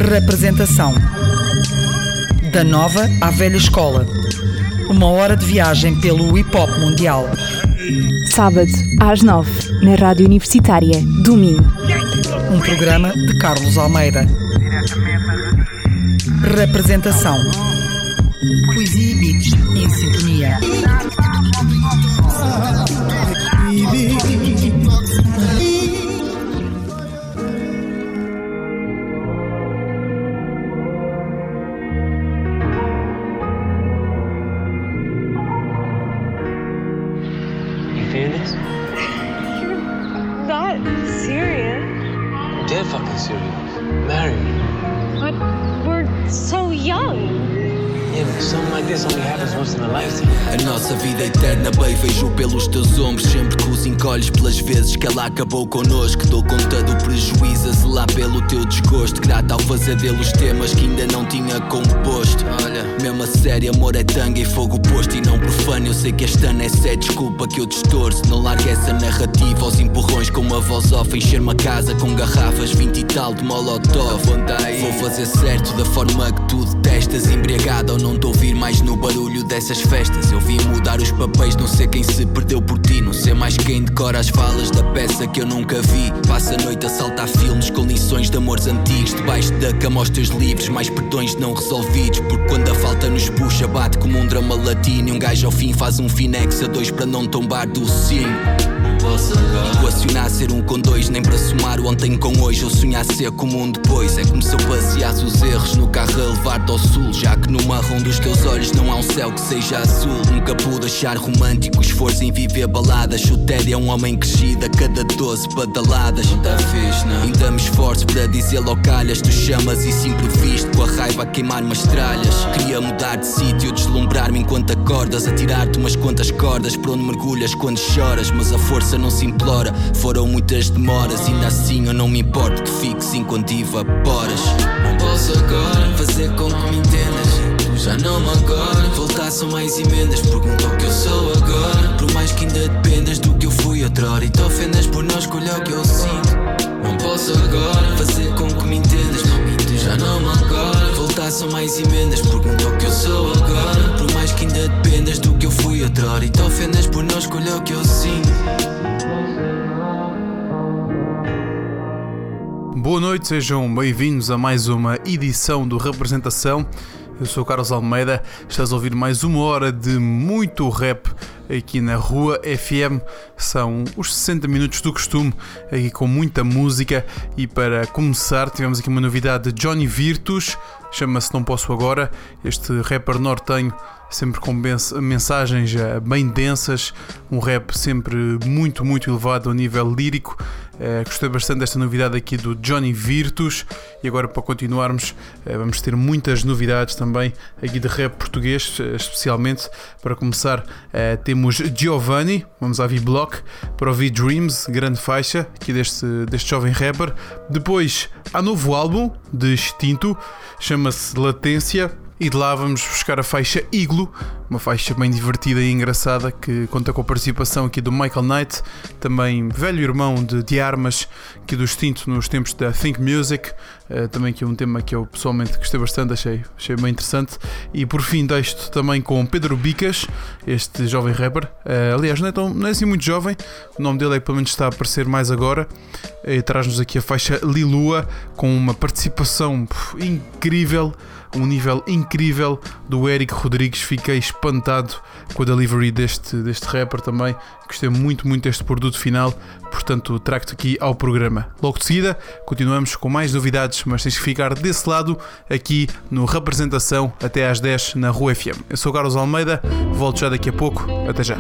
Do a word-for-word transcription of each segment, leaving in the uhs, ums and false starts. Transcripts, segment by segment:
Representação. Da nova à velha escola. Uma hora de viagem pelo hip-hop mundial. Sábado, às nove, na Rádio Universitária do Minho. Um programa de Carlos Almeida. Representação. Poesia e beats em sintonia. Dead fucking serious. Married. But we're so young. Yeah, but something like this only happens once in a lifetime. A nossa vida eterna, bem, vejo pelos teus ombros. Sempre que os encolhes pelas vezes que ela acabou connosco. Dou conta do prejuízo a zelar pelo teu desgosto. Grato ao fazer dele os temas que ainda não tinha composto. Olha, mesmo a sério, amor é tanga e fogo posto e não profano. Eu sei que esta ano é só desculpa que eu distorço. Não largo essa narrativa aos empurrões com uma voz off. Encher-me a casa com garrafas vinte e tal de molotov. Vou fazer certo da forma que tu detestas. Embriagado ou não te ouvir mais no barulho dessas festas. Eu vim mudar os papéis, não sei quem se perdeu por ti. Não sei mais quem decora as falas da peça que eu nunca vi. Passa a noite a saltar filmes com lições de amores antigos. Debaixo da cama os teus livros, mais perdões não resolvidos. Porque quando a falta nos puxa, bate como um drama latino. E um gajo ao fim faz um finex a dois para não tombar do sino. Equacionar ser um com dois, nem para somar o ontem com hoje. Ou sonhar ser como um depois. É como se eu passeasse os erros no carro a levar-te ao sul. Já que no marrom dos teus olhos não há um céu que seja azul. Nunca pude achar romântico esforço em viver baladas. Chutério é um homem crescido a cada doze badaladas. Não tá fixe, não? Ainda me esforço para dizer logo calhas. Tu chamas e se imprevisto com a raiva a queimar-me as tralhas. Queria mudar de sítio, deslumbrar-me enquanto acordas. A tirar-te umas quantas cordas para onde mergulhas quando choras. Mas a força não se implora, foram muitas demoras. Ainda assim eu não me importo que fiques enquanto evaporas. Não posso agora fazer com que me entendas. Já não me agora, voltar são mais emendas. Pergunta o que eu sou agora. Por mais que ainda dependas do que eu fui outrora. E te ofendas por não escolher o que eu sinto. Não posso agora fazer com que me entendas. Já não me agora, voltar são mais emendas. Pergunta o que eu sou agora. Por mais que ainda dependas do que eu fui outrora. E te ofendas por não escolher o que eu sinto. Boa noite, sejam bem-vindos a mais uma edição do Representação. Eu sou o Carlos Almeida, estás a ouvir mais uma hora de muito rap aqui na Rua F M. São os sessenta minutos do costume, aqui com muita música. E para começar tivemos aqui uma novidade de Johnny Virtus, chama-se Não Posso Agora. Este rapper nortenho, sempre com mensagens bem densas, um rap sempre muito, muito elevado a nível lírico. Uh, gostei bastante desta novidade aqui do Johnny Virtus. E agora, para continuarmos, uh, vamos ter muitas novidades também aqui de rap português, uh, especialmente. Para começar, uh, temos Giovanni, vamos à V-Block, para ouvir Dreams, grande faixa aqui deste, deste jovem rapper. Depois há novo álbum de Extinto, chama-se Latência. E de lá vamos buscar a faixa Iglo, uma faixa bem divertida e engraçada que conta com a participação aqui do Michael Knight, também velho irmão de, de Armas, aqui do Extinto nos tempos da Think Music, uh, também que é um tema que eu pessoalmente gostei bastante, achei, achei bem interessante. E por fim deixo-te também com Pedro Bicas, este jovem rapper, uh, aliás não é, tão, não é assim muito jovem, o nome dele é que pelo menos está a aparecer mais agora, e traz-nos aqui a faixa Lilua, com uma participação puf, incrível, um nível incrível do Eric Rodrigues. Fiquei espantado com a delivery deste, deste rapper também. Gostei muito, muito deste produto final. Portanto, trago-te aqui ao programa. Logo de seguida, continuamos com mais novidades, mas tens que ficar desse lado, aqui no Representação, até às dez na Rua F M. Eu sou o Carlos Almeida, volto já daqui a pouco. Até já.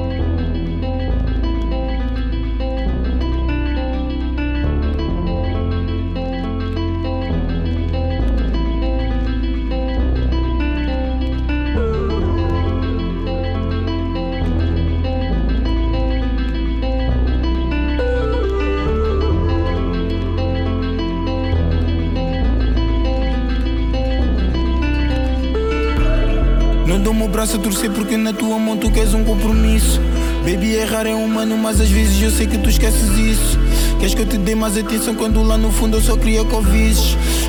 Dou-me o braço a torcer porque na tua mão tu queres um compromisso. Baby, errar é humano, mas às vezes eu sei que tu esqueces isso. Queres que eu te dê mais atenção quando lá no fundo eu só queria que ouvisses.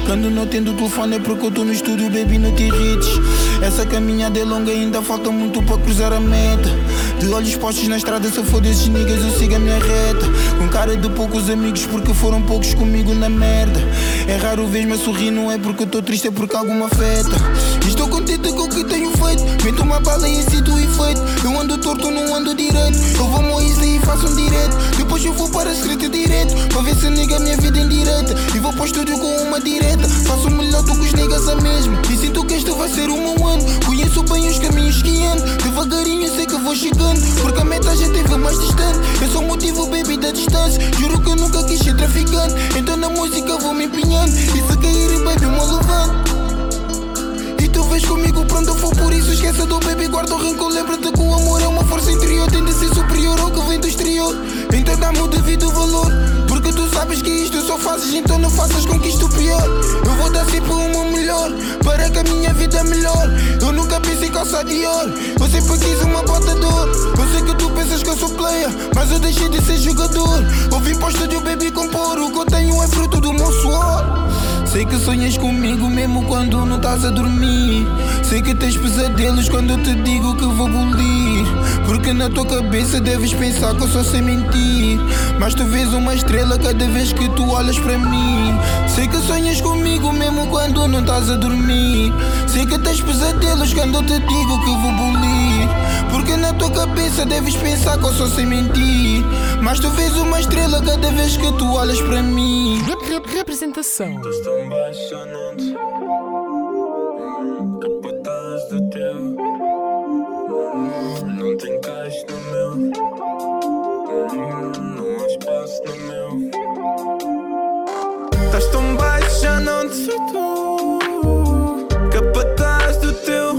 Quando não tendo o telefone é porque eu tô no estúdio, baby, não te irrites. Essa caminhada é longa, ainda falta muito para cruzar a meta. De olhos postos na estrada, se for desses niggas eu sigo a minha reta. Com cara de poucos amigos porque foram poucos comigo na merda. É raro ver-me a sorrir, não é porque eu tô triste, é porque alguma afeta. Estou contente com o que tenho feito. Meto uma bala e sinto o efeito. Eu ando torto, não ando direito. Eu vou Moisés e faço um direto. Depois eu vou para a escrita direto, para ver se nega a minha vida em direita. E vou para o estúdio com uma direta. Faço melhor do que os niggas a mesmo. E sinto que este vai ser o meu ano. Conheço bem os caminhos que ando. Devagarinho sei que vou chegando, porque a meta já teve mais distante. Eu sou o motivo, baby, da distância. Juro que eu nunca quis ser traficante. Então na música vou me empenhando. E se cair, baby, me levanto. E tu vês comigo pra onde eu for, por isso esquece do baby, guarda o rancor. Lembra-te que o amor é uma força interior, tem de ser superior ao que vem do exterior. Então dá-me o devido valor, porque tu sabes que isto só fazes, então não faças com que isto pior. Eu vou dar sempre o meu melhor, para que a minha vida é melhor. Eu nunca pensei em calçar Dior, eu sempre quis uma bota de ouro. Eu sei que tu pensas que eu sou player, mas eu deixei de ser jogador. Eu vim para o estúdio, baby, compor. O que eu tenho é fruto do meu suor. Sei que sonhas comigo mesmo quando não estás a dormir. Sei que tens pesadelos quando eu te digo que vou bulir. Porque na tua cabeça deves pensar que eu só sei mentir. Mas tu vês uma estrela cada vez que tu olhas para mim. Sei que sonhas comigo mesmo quando não estás a dormir. Sei que tens pesadelos quando eu te digo que vou bulir. Porque na tua cabeça deves pensar que eu só sei mentir. Mas tu vês uma estrela cada vez que tu olhas para mim. Representação. Apaixonante, capataz do teu. Não tem caixa no meu, não há espaço no meu. Estás tão baixo, já não te sou tu. Capataz do teu.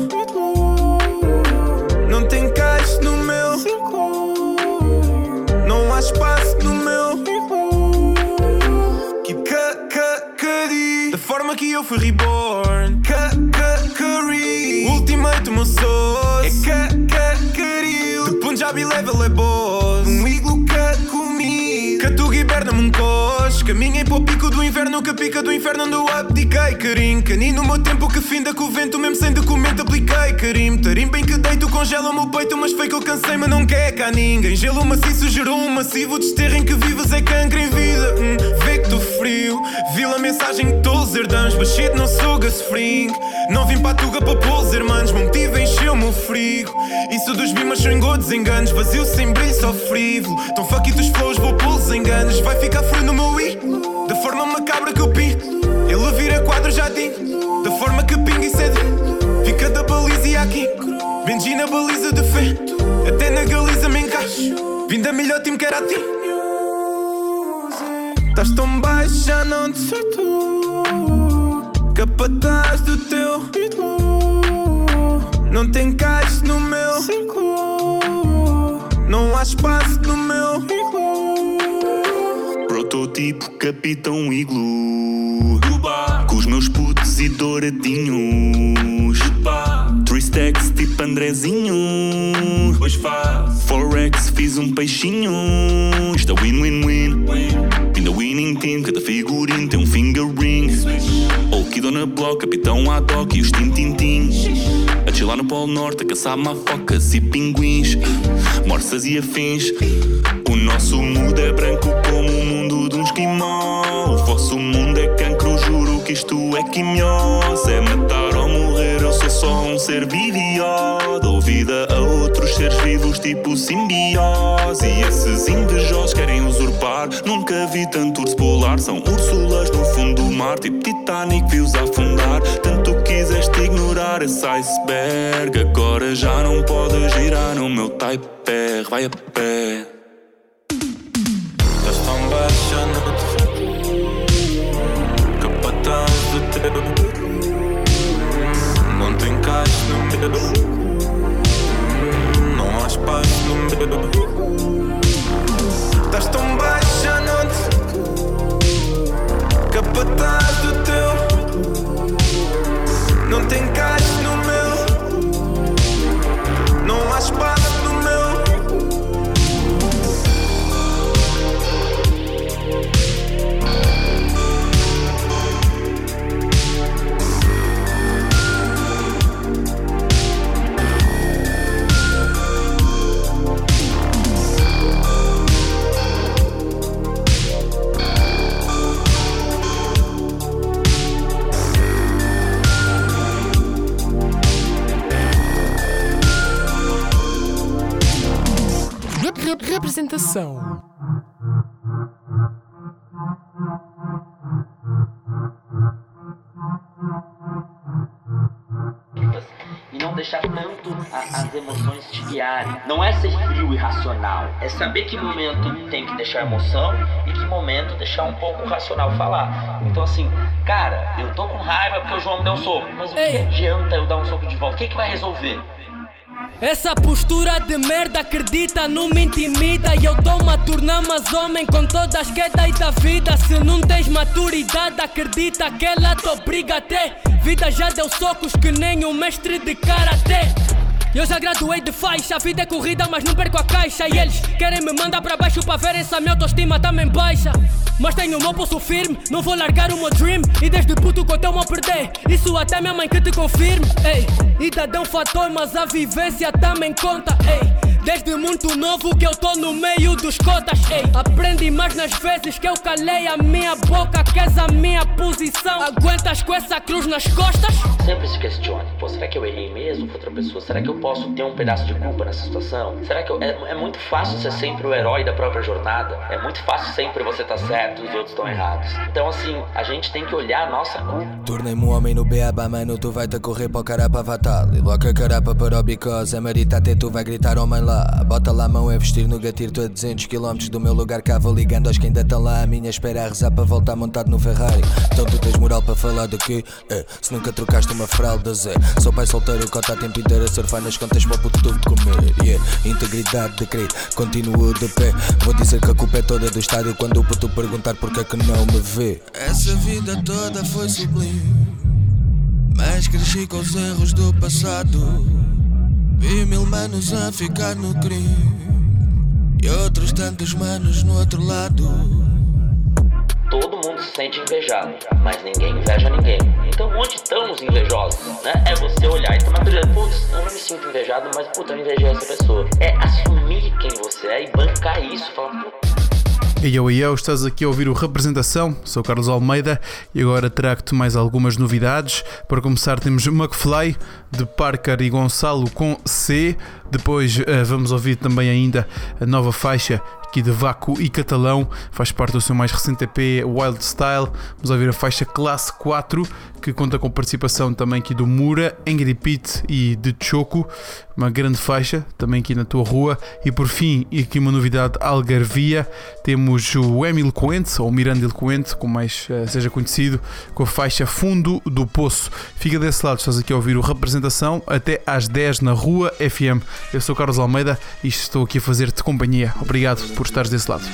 Não tem caixa no meu, não há espaço no meu. Da forma que eu fui reborn, K-K-Curry. Ultimate o meu source, é K-K-Caril. De Punjabi level é boss, um iglo que comi. Catuga hiberna-me um cos. Caminhei para o pico do inverno, que pica do inferno onde eu abdiquei. Carim, canino o meu tempo que finda com o vento. Mesmo sem documento apliquei. Carim, tarim bem que deito, congela o meu peito. Mas foi que eu cansei, mas não quer cá ninguém. Gelo maciço gerou um massivo desterro em que vives é cancro em vida. hum, Vê que tô frio, vi a mensagem que todos herdamos. But shit, não sou gasfring. Não vim para a tuga para pôs irmãos. Meu motivo encheu o meu frigo. Isso dos bimas são engodos enganos. Vazio sem brilho, só frívolo. Tão fuck dos flows, vou pô-los enganos. Vai ficar frio no meu i, da forma macabra que eu pinto. Ele vira quadro, já digo. Da forma que pinga isso é de. Fica da baliza e aqui Benji na baliza de fé. Até na Galiza me encaixo. Vim da melhor time que era a ti. Estás tão baixo, já não te sou tu. Capataz do teu. Não tem caixa no meu. Não há espaço no meu. Prototipo Capitão Iglu. Com os meus putos e douradinhos. Three stacks tipo Andrezinho. Forex fiz um peixinho. Isto é win-win-win. In the winning team, cada figurinho tem um finger ring. Old Kid on a block, Capitão Haddock e os Tintintin. A chilar no Polo Norte, a caçar mafocas e pinguins. Morsas e afins. O nosso mundo é branco como o mundo de um esquimó. O vosso mundo é cancro, juro que isto é quimiose. É matar ou morrer, eu sou só um ser vivió. Dou vida a outros seres vivos tipo simbiose. E esses invejosos querem usurpar. Nunca vi tanto urso polar. São úrsulas no fundo do mar, tipo Titanic, vi-os afundar. Tanto quiseste ignorar esse iceberg. Agora já não podes girar no meu Type R. Vai a pé. Estás tão baixa, não te capataz do teu. Não tem caixa no meu. Não há espaço no meu. Estás tão baixa, não te capataz do teu. Não tem caixa no meu. Não há espaço no meu. representação. E não deixar tanto a, as emoções te guiarem. Não é ser frio e racional, é saber que momento tem que deixar a emoção e que momento deixar um pouco o racional falar. Então assim, cara, eu tô com raiva porque o João me deu um soco, mas o que adianta eu dar um soco de volta? O que, que vai resolver? Essa postura de merda acredita, não me intimida. E eu tô-me a tornar mais homem com todas as quedas da vida. Se não tens maturidade, acredita que ela te obriga a ter. Vida já deu socos que nem um mestre de karatê. Eu já graduei de faixa, a vida é corrida mas não perco a caixa. E eles querem me mandar pra baixo pra verem se a minha autoestima também baixa. Mas tenho o meu pulso firme, não vou largar o meu dream. E desde puto que eu tenho a perder, isso até minha mãe que te confirme. Ei, idade é um fator mas a vivência também conta. Ei, desde muito novo que eu tô no meio dos cotas. Ei, aprendi mais nas vezes que eu calei a minha boca. Queres a minha posição, aguentas com essa cruz nas costas? Sempre se questione, pô, será que eu errei mesmo com outra pessoa? Será que eu posso ter um pedaço de culpa nessa situação? Será que eu... é, é muito fácil ser sempre o herói da própria jornada. É muito fácil sempre você estar certo e os outros estão errados. Então assim, a gente tem que olhar a nossa culpa. Tornei-me um homem no beaba, mano, tu vai-te a correr para o carapa fatal. E logo a carapa para o bicose, a marita até tu vai gritar, oh mãe lá. Bota lá a mão a vestir no gatilho, tu a duzentos quilómetros do meu lugar cá, vou ligando aos que ainda estão lá. A minha espera a rezar para voltar montado no Ferrari. Então tu tens moral para falar do quê? É, se nunca trocaste uma fralda, Zé. Sou pai solteiro, cota a tempo inteiro a surfar nas contas para o puto tudo comer. Yeah, integridade de crer, continuo de pé. Vou dizer que a culpa é toda do estádio quando o puto perguntar porque é que não me vê. Essa vida toda foi sublime, mas cresci com os erros do passado. Vi mil manos a ficar no crime e outros tantos manos no outro lado. Todo mundo se sente invejado, mas ninguém inveja ninguém. Então onde estão os invejosos? Né? É você olhar e tomar cuidado. Putz, eu não me sinto invejado, mas puta, eu invejei essa pessoa. É assumir quem você é e bancar isso. Falar, puta. E eu, e eu, estás aqui a ouvir o Representação, sou Carlos Almeida e agora trago-te mais algumas novidades. Para começar temos McFly, de Parker e Gonçalo com C. Depois uh, vamos ouvir também ainda a nova faixa aqui de Vaco e Catalão, faz parte do seu mais recente E P Wild Style. Vamos ouvir a faixa Classe quatro, que conta com participação também aqui do Mura, Angry Pete e de Choco, uma grande faixa também aqui na tua rua. E por fim, e aqui uma novidade algarvia, temos o Emil Coente, ou Miranda Coente, como mais uh, seja conhecido, com a faixa Fundo do Poço. Fica desse lado, estás aqui a ouvir o Representação até às dez na Rua F M. Eu sou Carlos Almeida e estou aqui a fazer-te companhia. Obrigado por estares desse lado.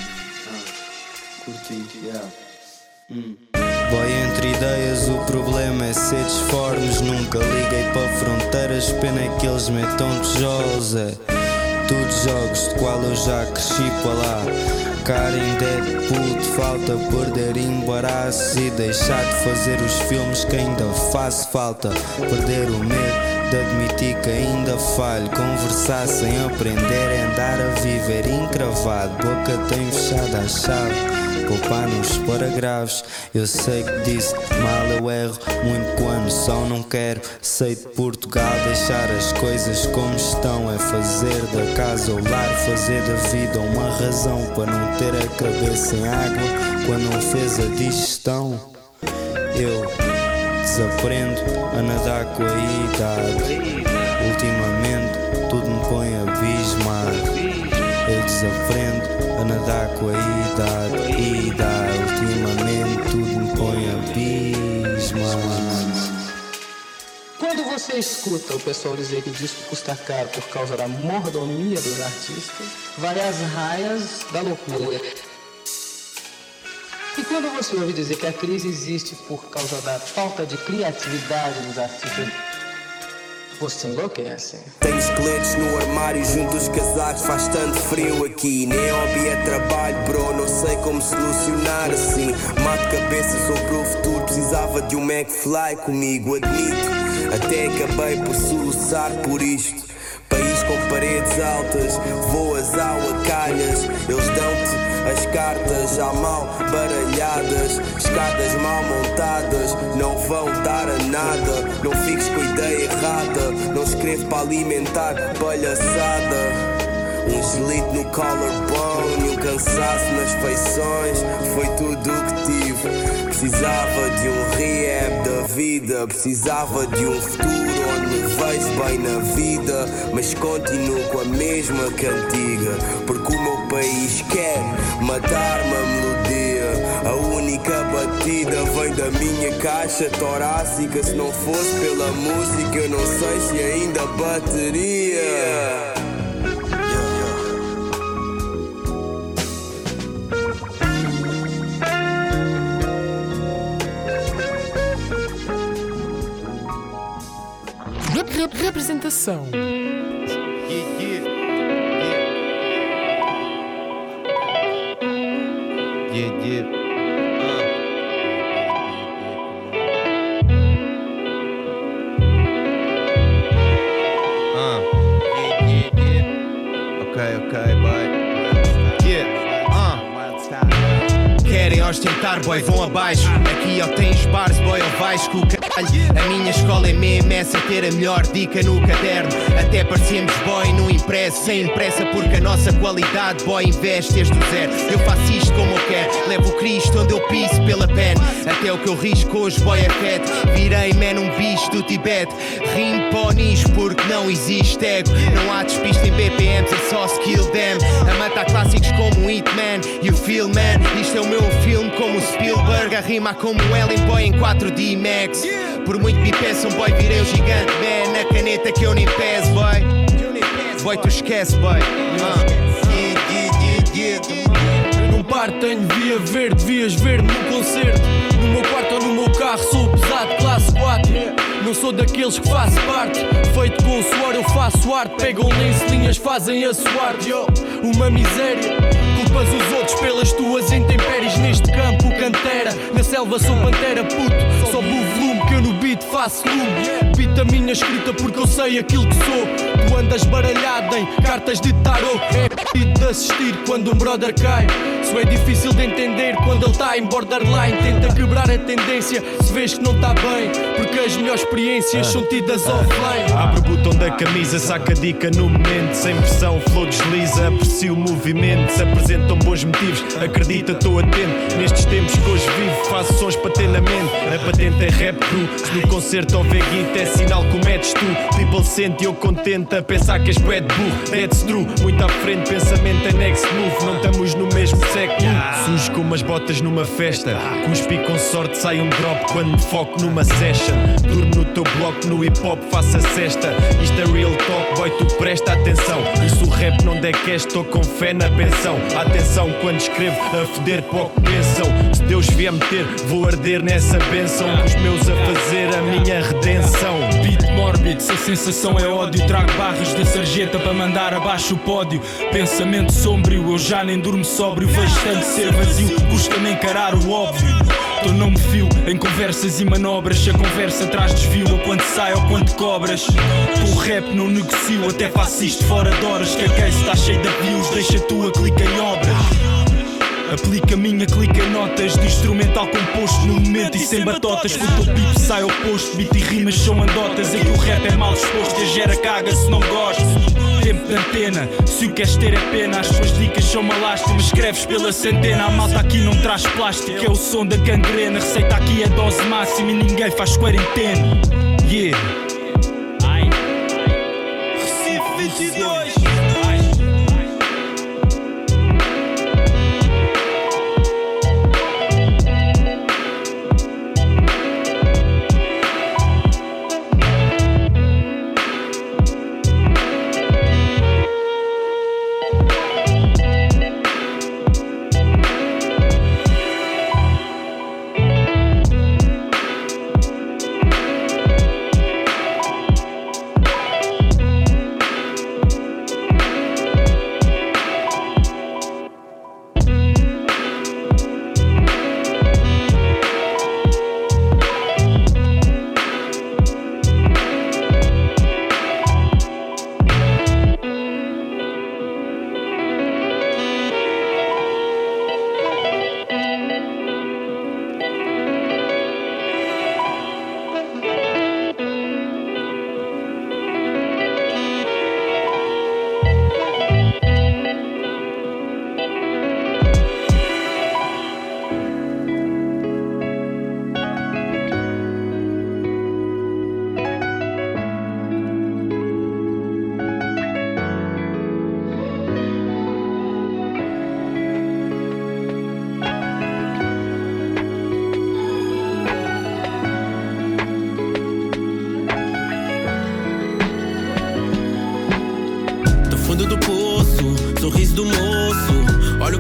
Boy, entre ideias o problema é ser disformes. Nunca liguei para fronteiras, pena é que eles metam tijolos. É tudo jogos de qual eu já cresci para lá. Cara em Deadpool, falta perder embaraço e deixar de fazer os filmes que ainda faz falta. Perder o medo de admitir que ainda falho. Conversar sem aprender é andar a viver encravado. Boca tem fechada a chave, poupar nos paragraves. Eu sei que disse mal, eu erro muito quando só não quero. Sei de Portugal, deixar as coisas como estão. É fazer da casa o lar, fazer da vida uma razão para não ter a cabeça em água quando não fez a digestão. Eu desaprendo a nadar com a idade. Ultimamente tudo me põe abismado. Eu desaprendo a nadar com a idade. Idade, ultimamente tudo me põe abismado. Quando você escuta o pessoal dizer que o disco custa caro por causa da mordomia dos artistas, vai às raias da loucura. E quando você ouve dizer que a crise existe por causa da falta de criatividade dos artistas, você enlouquece. Tenho esqueletos no armário junto aos casacos, faz tanto frio aqui. Nem hobby é trabalho, bro, não sei como solucionar assim. Mato cabeça sobre o futuro, precisava de um McFly comigo, admito. Até acabei por soluçar por isto. País com paredes altas, voas ao calhas. Eles dão-te as cartas já mal baralhadas. Escadas mal montadas não vão dar a nada. Não fiques com a ideia errada, não escrevo para alimentar palhaçada. Um gelito no collarbone e um cansaço nas feições. Foi tudo o que tive. Precisava de um rehab da vida. Precisava de um futuro onde me vejo bem na vida. Mas continuo com a mesma cantiga, porque o meu país quer matar-me a melodia. A única batida vem da minha caixa torácica. Se não fosse pela música eu não sei se ainda bateria. Representação. Yeah, yeah. Uh. Uh. Yeah, yeah, yeah. Okay, okay, bye. Yeah. Uh. Querem ostentar, boy, vão abaixo. Aqui ou tens bars, boy, ou vais com o caralho. A minha escola é mesmo essa, ter a melhor dica no caderno. Até parecemos boy no impresso, sem impressa, porque a nossa qualidade, boy, investe desde o zero. Eu faço isto como eu quero, levo o Cristo onde eu piso pela pen. Até o que eu risco hoje, boy, é fed. Virei, man, um bicho do Tibete. Rimo pó nicho porque não existe ego. Não há despista em B P Ms, é só skill them. A matar clássicos como It Man, you feel man. Isto é o meu filme como o Spielberg. A rima como Ellen, boy, em quatro D Max. Por muito me peçam, boy, virei o gigante, man. Na caneta que eu nem peso, boy. Boy, tu esquece, boy. Uh. Yeah, yeah, yeah, yeah. Num par tenho via verde, devias ver no concerto. No meu quarto ou no meu carro sou pesado, classe quatro. Não sou daqueles que faço parte. Feito com suor eu faço arte. Pegam lenço, linhas, fazem a suar. Yo, uma miséria. Culpas os outros pelas tuas intempéries. Neste campo cantera, na selva sou pantera, puto. Sobe o volume que eu no beat faço lume. Beat a minha escrita porque eu sei aquilo que sou. Tu andas baralhado em cartas de tarot. É pedido de assistir quando um brother cai. Isso é difícil de entender quando ele tá em borderline. Tenta quebrar a tendência se vês que não tá bem, porque as melhores experiências são tidas offline. Abre o botão da camisa, saca a dica no momento. Sem pressão, flow desliza, aprecio o movimento. Se apresentam bons motivos, acredita, estou atento. Nestes tempos que hoje vivo, faço sons para ter na mente. A patente é rap cru, se no concerto houver guita é sinal que o metes tu. People sente e eu contente a pensar que és bad burro. That's true, muito à frente, pensamento é next move. Não estamos no mesmo século. Sujo com umas botas numa festa. Cuspi com sorte, sai um drop quando me foco numa session. Durmo no teu bloco, no hip hop faço a cesta. Isto é real talk, boy, tu presta atenção. Isso o rap não der cash, estou com fé na pensão. Atenção quando escrevo, a foder pouco pensam. Se Deus vier meter, vou arder nessa benção. Com os meus a fazer a minha redenção. Beat mórbido, se a sensação é ódio, trago barras da sarjeta para mandar abaixo o pódio. Pensamento sombrio, eu já nem durmo sóbrio. Vejo tanto ser vazio, custa-me encarar o óbvio. Eu não me fio em conversas e manobras. Se a conversa traz desvio, ou quando sai ou quando cobras. Com o rap não negocio, até faço isto fora de horas. Que a case está cheio de views, deixa a tua clica em obras. Aplica a minha clica em notas de instrumental composto no momento e sem batotas. Com o teu pipo sai oposto, beat e rimas são andotas. Aqui o rap é mal exposto, a gera caga se não gosto. Tempo de antena, se o queres ter é pena. As tuas dicas são malástimas, escreves pela centena. A malta aqui não traz plástico, é o som da gangrena. A receita aqui é dose máxima e ninguém faz quarentena. Yeah. Recife vinte e dois.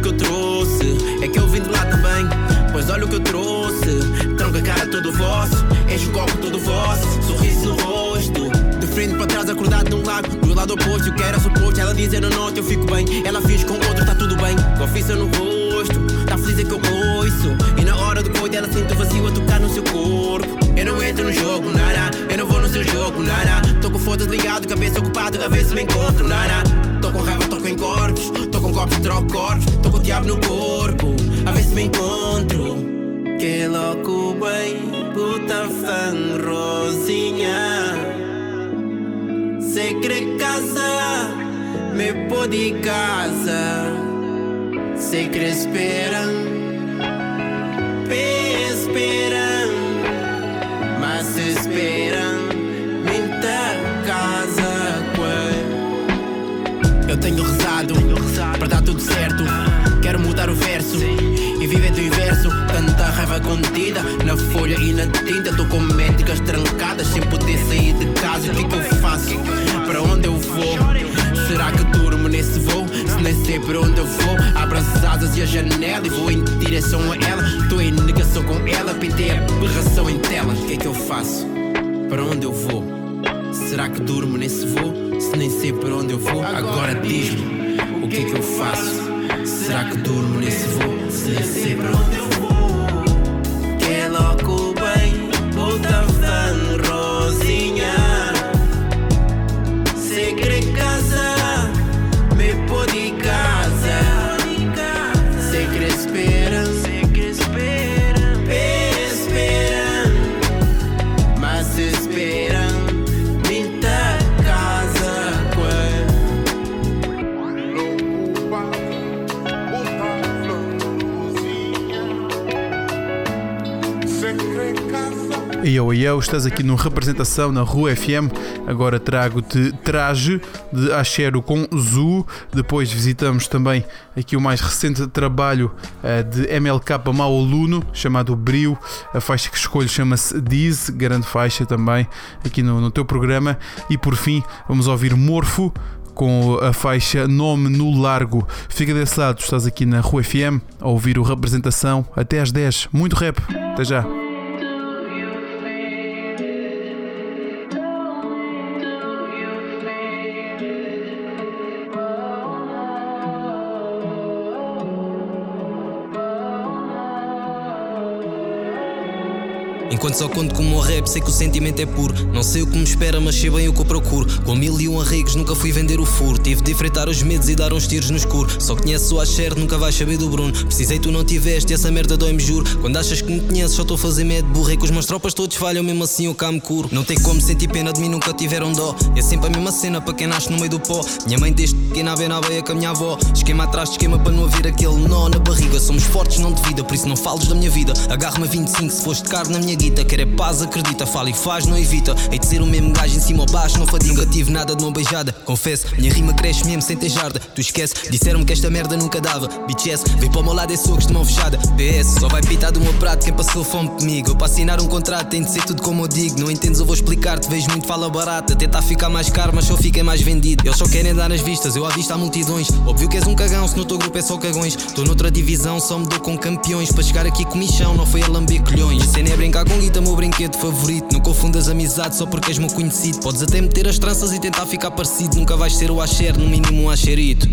o que eu trouxe. É que eu vim de lá também, pois olha o que eu trouxe. Tronco a cara todo vosso, enche o copo todo vosso. Sorriso no rosto, de frente para trás acordado num lago. Do lado oposto, eu quero a suporte. Ela diz eu não noto, eu fico bem. Ela finge com outro, tá tudo bem. Confissa no rosto, tá feliz é que eu ouço. E na hora do coito ela sente o vazio a tocar no seu corpo. Eu não entro no jogo, nada. Eu não vou no seu jogo, nada. Tô com fotos ligado, cabeça ocupada, a ver se me encontro, nada. Tô com raiva, toco em corpos. Tô com copos, troco corpos. Tô com o diabo no corpo, a ver se me encontro. Que louco bem, puta fã rosinha. Se crê casa, me pode casa. Se crê espera, me espera. Mas se espera, minta casa. Eu tenho rezado para dar tudo certo. Quero mudar o verso e viver do inverso. Tanta raiva contida na folha e na tinta. Tô com métricas trancadas sem poder sair de casa. O que que eu faço? Para onde eu vou? Será que durmo nesse voo? Se nem sei para onde eu vou. Abro as asas e a janela e vou em direção a ela. Tô em negação com ela, pintei a aberração em tela. O que que eu faço? Para onde eu vou? Será que durmo nesse voo? Se nem sei para onde eu vou. Agora diz-me, o que que eu faço? Será que durmo nesse voo? Se nem sei para onde eu vou. Que louco bem, puta fã rosinha. Se crê casa, me pode casa. Se crê espera, se crê espera, me espera. Mas se espera, minta casa. E eu, e eu, estás aqui no Representação na Rua F M. Agora trago-te Traje de Axero com Zu. Depois visitamos também aqui o mais recente trabalho uh, de M L K Mau Aluno, chamado Brio. A faixa que escolho chama-se Diz, grande faixa também aqui no, no teu programa. E por fim vamos ouvir Morfo com a faixa Nome no Largo. Fica desse lado, estás aqui na Rua F M a ouvir o Representação até às dez. Muito rap, até já. Enquanto só conto com o meu rap, sei que o sentimento é puro. Não sei o que me espera, mas sei bem o que eu procuro. Com mil e um arregos, nunca fui vender o furo. Tive de enfrentar os medos e dar uns tiros no escuro. Só conheço o Axer, nunca vais saber do Bruno. Precisei, tu não tiveste, essa merda dói-me, juro. Quando achas que me conheces, só estou a fazer medo de burro. É que os meus tropas todos falham, mesmo assim eu cá me curo. Não tem como sentir pena de mim, nunca tiveram dó. É sempre a mesma cena para quem nasce no meio do pó. Minha mãe desde pequena vem na beia com a minha avó. Esquema atrás de esquema para não haver aquele nó na barriga. Somos fortes, não de vida, por isso não fales da minha vida. Agarro-me a vinte e cinco se foste caro na minha guita. Quer é paz, acredita, fala e faz, não evita. Hei de ser o mesmo gajo em cima ou baixo, não fadiga. Nunca tive nada de mão beijada, confesso. Minha rima cresce mesmo sem ter jarda. Tu esquece, disseram-me que esta merda nunca dava. Bitches, vem para o meu lado é socos de mão fechada. P S, só vai pitar do meu prato quem passou fome comigo. Eu para assinar um contrato tem de ser tudo como eu digo. Não entendes, eu vou explicar-te, vejo muito fala barata. Tentar ficar mais caro, mas só fiquei mais vendido. Eles só querem dar nas vistas, eu à vista há multidões. Óbvio que és um cagão, se no teu grupo é só cagões. Estou noutra divisão, só me dou com campeões. Para chegar aqui com michão, não foi a lamber colhões. A cena é brincar com guita, meu brinquedo favorito. Não confundas amizade só porque és meu conhecido. Podes até meter as tranças e tentar ficar parecido. Nunca vais ser o Axer, no mínimo um Axerito.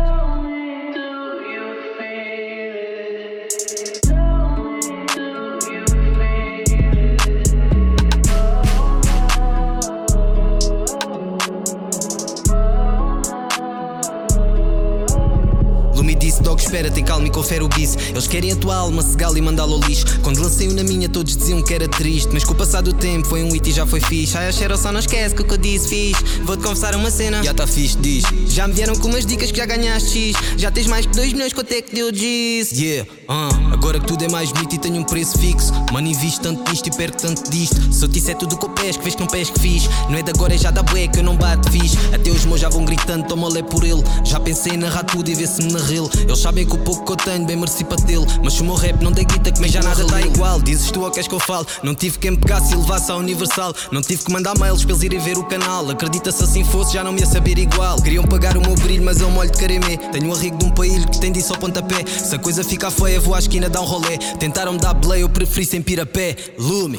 Dog, espera, tem calma e confere o bis. Eles querem a tua alma, cegá-la e mandá-la ao lixo. Quando lancei-o na minha todos diziam que era triste, mas com o passar do tempo foi um hit e já foi fixe. Ai, a Xero só não esquece que o que eu disse fiz. Vou-te confessar uma cena, já tá fixe, diz. Já me vieram com umas dicas que já ganhaste X. Já tens mais que dois milhões, quanto é que deu diz? Yeah, uh, agora que tudo é mais bonito e tenho um preço fixo. Mano, invisto tanto nisto e perco tanto disto. Se eu te disser tudo o que eu pesco, vês que não pesco fiz. Não é de agora, é já da bué que eu não bato fiz. Até os meus já vão gritando, toma lé por ele. Já pensei em narrar tudo e ver se me narrele. Eles sabem sonhei com o pouco que eu tenho, bem mereci para tê-lo. Mas se o meu rap não tem guita, comigo já nada tá igual. Dizes tu ou queres que eu fale? Não tive quem me pegasse e levasse à Universal. Não tive que mandar mails para eles irem ver o canal. Acredita, se assim fosse já não me ia saber igual. Queriam pagar o meu brilho, mas eu molho de caremê. Tenho um arrigo de um país que tem disso ao pontapé. Se a coisa ficar feia, vou à esquina dar um rolê. Tentaram-me dar play, eu preferi sem pirapé. Lume.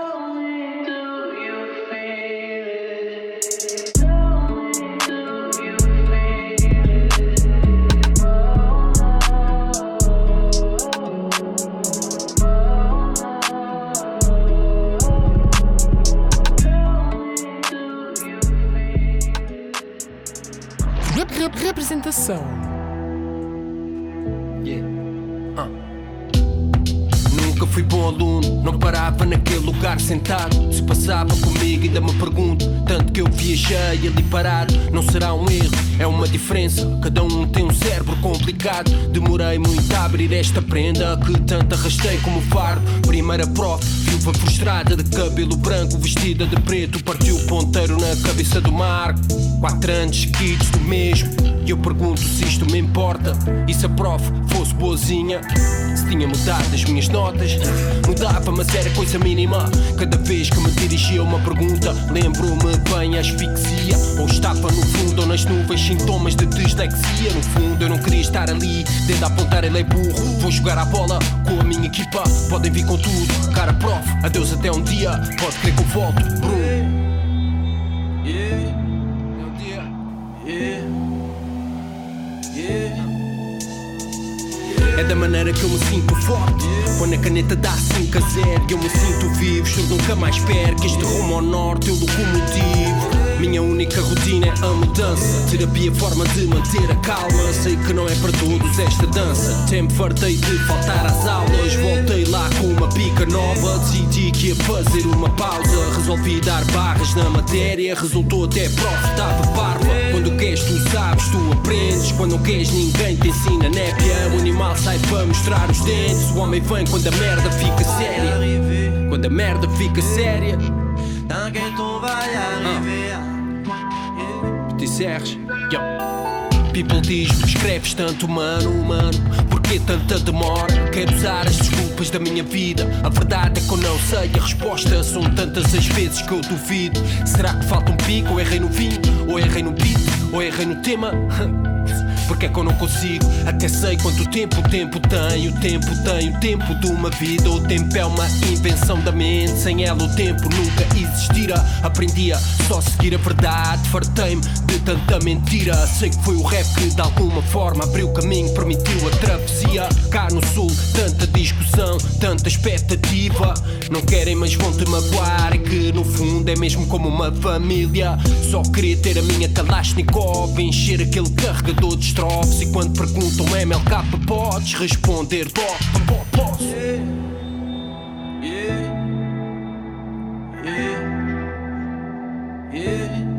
Representação. Yeah. Uh. Nunca fui bom aluno, não parava naquele lugar sentado. Se passava comigo ainda me pergunto, tanto que eu viajei ali parado. Não será um erro, é uma diferença. Cada um tem um cérebro complicado. Demorei muito a abrir esta prenda que tanto arrastei como fardo. Primeira prova, viúva frustrada de cabelo branco, vestida de preto, partiu o ponteiro na cabeça do Marco. Quatro anos seguidos do mesmo. E eu pergunto se isto me importa. E se a prof fosse boazinha, se tinha mudado as minhas notas. Mudava, mas era coisa mínima. Cada vez que me dirigia uma pergunta, lembro-me bem a asfixia. Ou estava no fundo ou nas nuvens, sintomas de dislexia. No fundo eu não queria estar ali, tendo a apontar ele é burro. Vou jogar a bola com a minha equipa, podem vir com tudo. Cara prof, adeus até um dia, pode crer que eu volto. Brum. É da maneira que eu me sinto forte. Quando a caneta dá cinco a zero e eu me sinto vivo, juro nunca mais perco este rumo ao norte, eu locomotivo. Minha única rotina é a mudança. Terapia, forma de manter a calma. Sei que não é para todos esta dança. Tempo fartei de faltar às aulas. Voltei lá com uma pica nova. Decidi que ia fazer uma pausa. Resolvi dar barras na matéria. Resultou até prof, estava parva. Quando queres tu sabes, tu aprendes. Quando não queres ninguém te ensina népia. O animal sai para mostrar os dentes. O homem vem quando a merda fica séria. Quando a merda fica séria. T'inquiète, on va y arriver. Petit Serge, yo. People diz-me, escreves tanto humano, humano. Porquê tanta demora? Quero usar as desculpas da minha vida. A verdade é que eu não sei a resposta. São tantas as vezes que eu duvido. Será que falta um pico? Ou errei no vinho? Ou errei no beat? Ou errei no tema? Porque é que eu não consigo? Até sei quanto tempo o tempo tem. O tempo tem o tempo de uma vida. O tempo é uma invenção da mente. Sem ela o tempo nunca existira. Aprendia só seguir a verdade. Fartei-me de tanta mentira. Sei que foi o rap que de alguma forma abriu caminho, permitiu a travessia. Cá no sul, tanta discussão, tanta expectativa. Não querem mas vão-te magoar. É que no fundo é mesmo como uma família. Só queria ter a minha Kalashnikov, encher aquele carregador de estrofes. E quando perguntam M L K podes responder pop, pop, posso. Yeah. Yeah. Yeah. Yeah.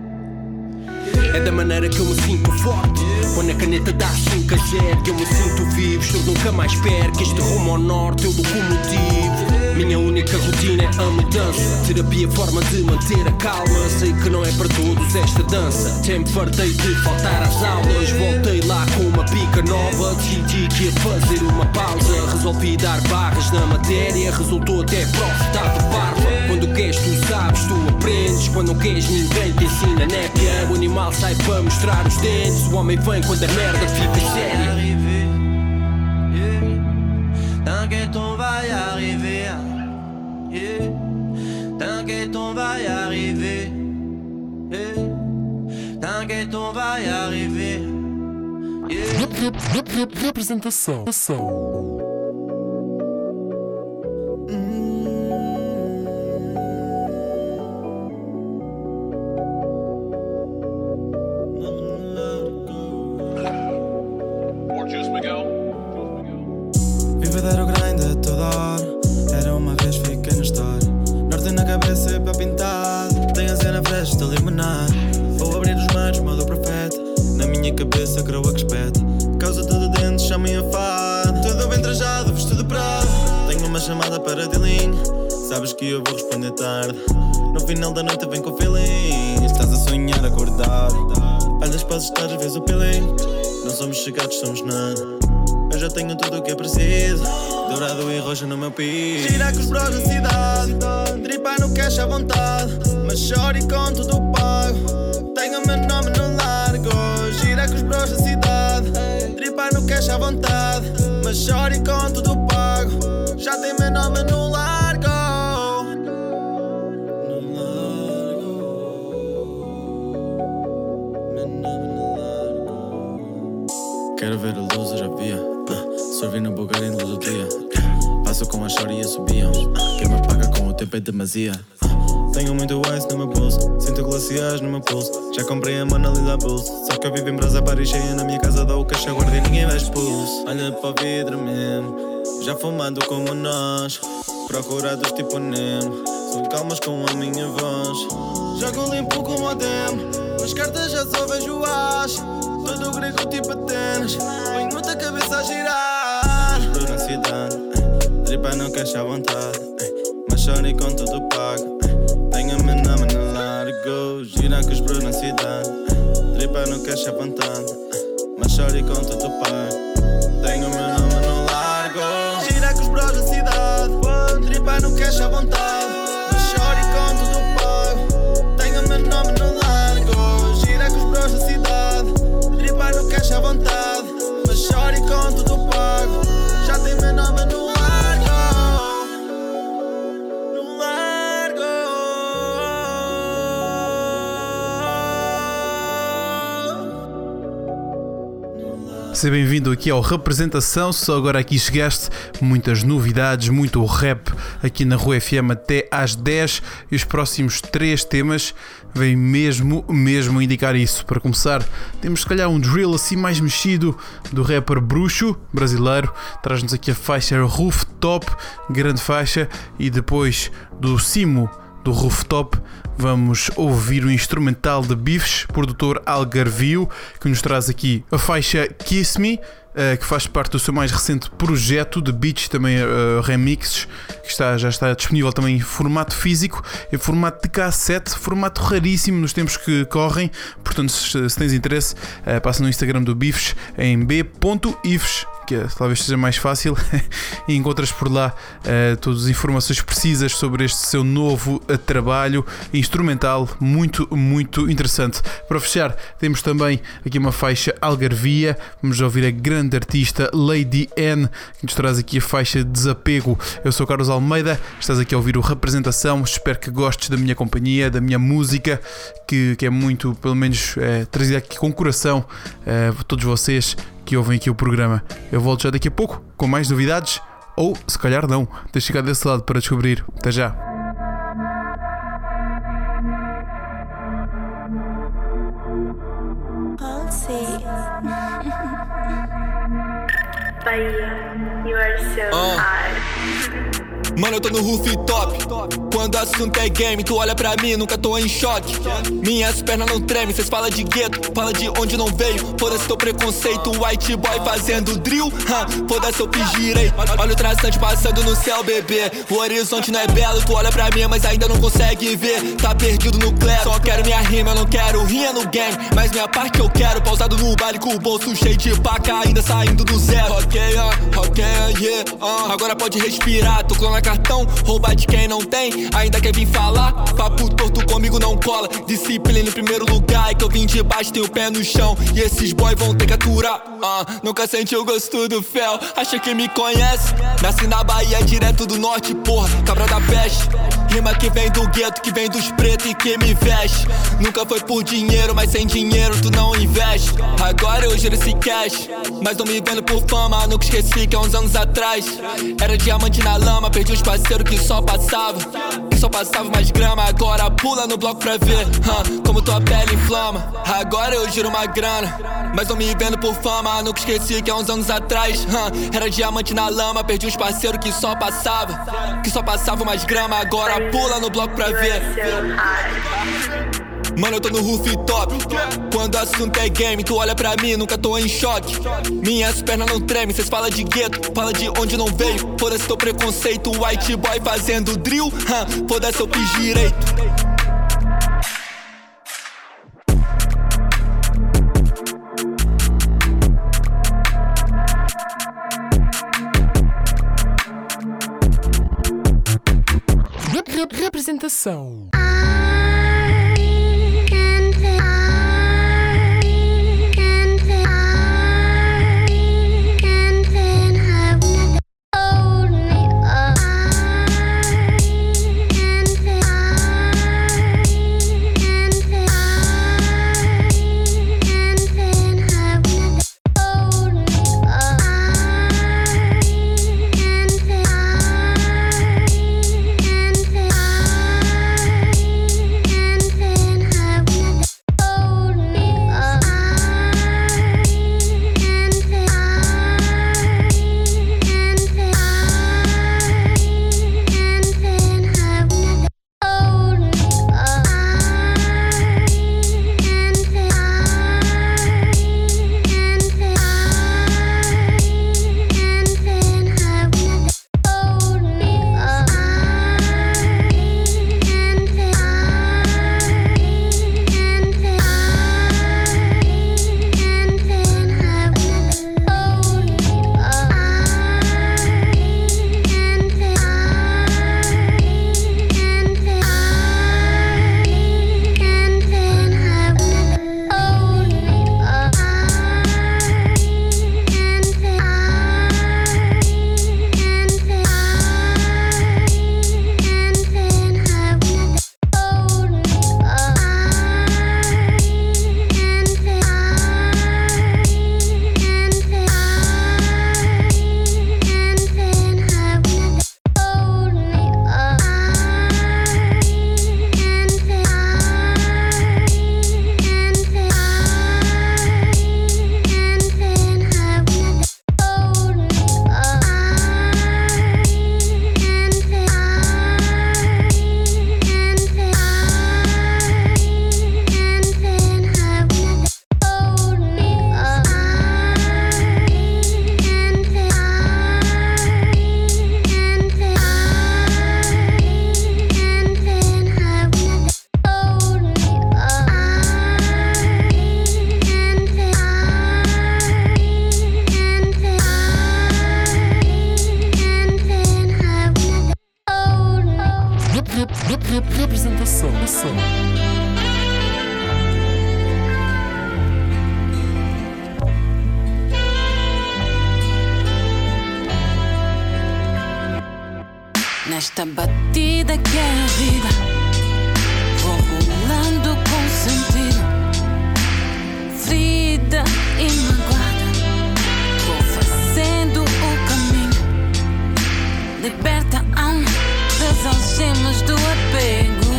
É da maneira que eu me sinto forte. Quando a caneta dá cinco a zero eu me sinto vivo. Estou nunca mais perto. Este rumo ao norte eu locomotivo. Minha única rotina é a mudança. Terapia, forma de manter a calma. Sei que não é para todos esta dança. Tempo fartei de faltar às aulas. Voltei lá com uma pica nova. Decidi que ia fazer uma pausa. Resolvi dar barras na matéria. Resultou até prof, estava parva. Quando queres tu sabes, tu aprendes. Quando não queres ninguém te ensina népia. O animal sai para mostrar os dentes. O homem vem quando a merda fica séria. T'inquiète, on va y arriver. Yeah. T'inquiète, on va y arriver. Yeah. T'inquiète, on va y arriver. Yeah. Representação. Viver dar o grind a toda hora. Era uma vez, fiquei na história. Norte na cabeça é para pintar. Tenho a cena fresh de limonar. Vou abrir os mares, modo profeta. Na minha cabeça, croa que espeta. Causa tudo dentro, chamem a fada. Tudo bem trajado, vestido de prado. Tenho uma chamada para Dilinho. Sabes que eu vou responder tarde. No final da noite vem com feeling. Estás a sonhar acordado. Olhas para os estados, vês o peeling. Não somos chegados, somos nada. eu já tenho tudo o que é preciso. Dourado e roxo no meu piso. Gira com os bros da cidade, tripa no cash à vontade, mas choro e com tudo pago. Tenho o meu nome no largo. Gira com os bros da cidade, tripa no cash à vontade, mas choro e com tudo pago. Já tem meu nome no largo. Quero ver a luz, eu já via. uh, Sorvi no bugarem luz do dia. uh, Passo com a choria subiam. uh, Quem me apaga com o tempo é demasia. uh, Tenho muito ice no meu pulso, sinto glaciais no meu pulso. Já comprei a Mona Lisa Pulse. Só que eu vivo em brasa bar e cheia. Na minha casa dou o caixa guarda e ninguém vai expulso. Olha para o vidro mesmo, já fumando como nós, procurados tipo Nemo. Sou calmas com a minha voz. Jogo limpo como o demo, nas cartas já só vejo as. Todo grego tipo Atenas, ponho muita cabeça a girar. Estou na cidade, tripa não queixa à vontade, mas choro com tudo pago. Tenho a meu nome no largo. Gira com os bros na cidade, tripa não queixa à vontade, mas choro com tudo pago. Tenho o meu nome no largo. Gira com os bros da cidade, tripa não queixa à vontade, mas choro com tudo pago. Tenho o meu nome no largo. Gira com os bros da cidade, tripa no cash à vontade, mas choro e com tudo pago. Já tem meu nome no largo. No largo. Seja bem-vindo aqui ao Representação. Só agora aqui chegaste, muitas novidades, muito rap aqui na Rua F M até às dez. E os próximos três temas vêm mesmo, mesmo indicar isso. Para começar, temos se calhar um drill assim mais mexido do rapper Bruxo, brasileiro. Traz-nos aqui a faixa Rooftop, grande faixa. E depois do Cimo do Rooftop vamos ouvir o instrumental de Bifes, produtor Algarvio, que nos traz aqui a faixa Kiss Me, que faz parte do seu mais recente projeto de beats, também uh, remixes, que está, já está disponível também em formato físico, em formato de cassete, formato raríssimo nos tempos que correm. Portanto, se, se tens interesse, uh, passa no Instagram do Bifes em b ponto ifes, que é, talvez seja mais fácil, e encontras por lá uh, todas as informações precisas sobre este seu novo uh, trabalho instrumental, muito, muito interessante. Para fechar, temos também aqui uma faixa Algarvia. Vamos ouvir a grande artista Lady N, que nos traz aqui a faixa Desapego. Eu sou Carlos Almeida, estás aqui a ouvir o Representação. Espero que gostes da minha companhia, da minha música, que, que é muito, pelo menos, é, trazida aqui com coração é, a todos vocês que ouvem aqui o programa. Eu volto já daqui a pouco com mais novidades, ou se calhar não. Tens chegado desse lado para descobrir. Até já. You are so hot. Mano, eu tô no rooftop. Quando o assunto é game, tu olha pra mim, nunca tô em choque. Minhas pernas não tremem, cês falam de gueto, fala de onde não veio. Foda-se teu preconceito, white boy fazendo drill, huh? Foda-se eu fiz direito. Olha o traçante passando no céu, bebê. O horizonte não é belo, tu olha pra mim, mas ainda não consegue ver. Tá perdido no clero, só quero minha rima, eu não quero rinha no game. Mas minha parte eu quero, pausado no baile com o bolso cheio de paca, ainda saindo do zero. Ok, uh, ok, uh, yeah, uh. Agora pode respirar, tô clona cartão, roubar de quem não tem. Ainda quer vir falar, papo torto comigo não cola. Disciplina em primeiro lugar, é que eu vim de baixo, tenho o pé no chão. E esses boys vão ter que aturar. uh, Nunca senti o gosto do fel, acha que me conhece? Nasci na Bahia, direto do norte, porra, cabra da peste. Rima que vem do gueto, que vem dos pretos e que me veste. Nunca foi por dinheiro, mas sem dinheiro tu não investe. Agora eu giro esse cash, mas não me vendo por fama. Nunca esqueci que há uns anos atrás era diamante na lama, perdi os parceiros que só passava, que só passava mais grama. Agora pula no bloco pra ver, huh, como tua pele inflama. Agora eu giro uma grana, mas não me vendo por fama. Nunca esqueci que há uns anos atrás, huh, era diamante na lama, perdi os parceiros que só passava, que só passava mais grama. Agora pula no bloco pra ver. Mano, eu tô no rooftop. Quando o assunto é game, tu olha pra mim, nunca tô em choque. Minhas pernas não tremem, cês falam de gueto, fala de onde não veio. Foda-se teu preconceito, white boy fazendo drill, huh? Foda-se eu fiz direito. Representação. Representação. Nesta batida que é a vida, vou rolando com sentido, ferida e magoada, vou fazendo o caminho, liberta a alma das algemas do apego,